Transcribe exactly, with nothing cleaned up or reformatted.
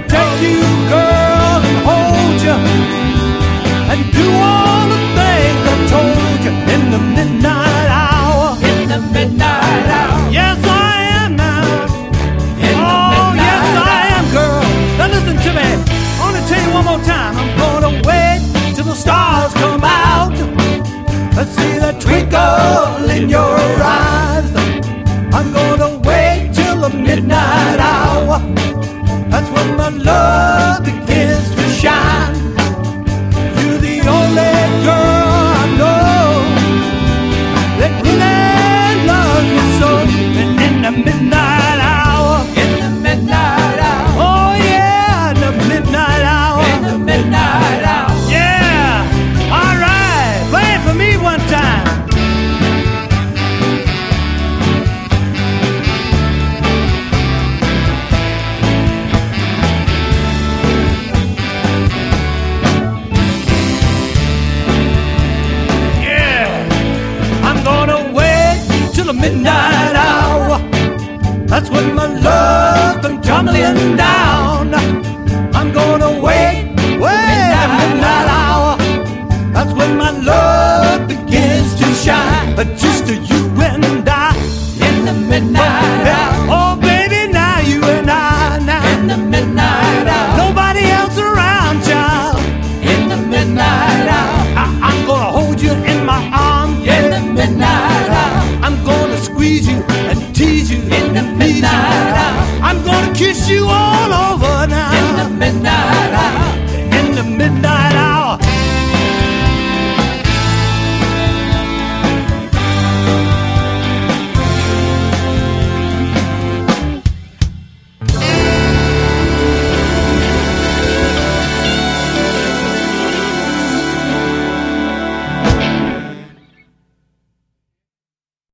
protect you, girl, and hold you, and do all the things I told you in the midnight hour. In the midnight hour. Yes, I am now. In the Oh, midnight yes, I hour. am, girl. Now listen to me. I want to tell you one more time. I'm gonna wait till the stars come out. Let's see the twinkle in your eyes. I'm gonna wait till the midnight hour. That's when my love begins to shine. You're the only girl I know that really loves me so. And in the midnight hour, In the midnight hour. oh yeah, in the midnight hour, In the midnight hour. yeah. All right, play it for me one time. Midnight hour, that's when my love comes tumbling down.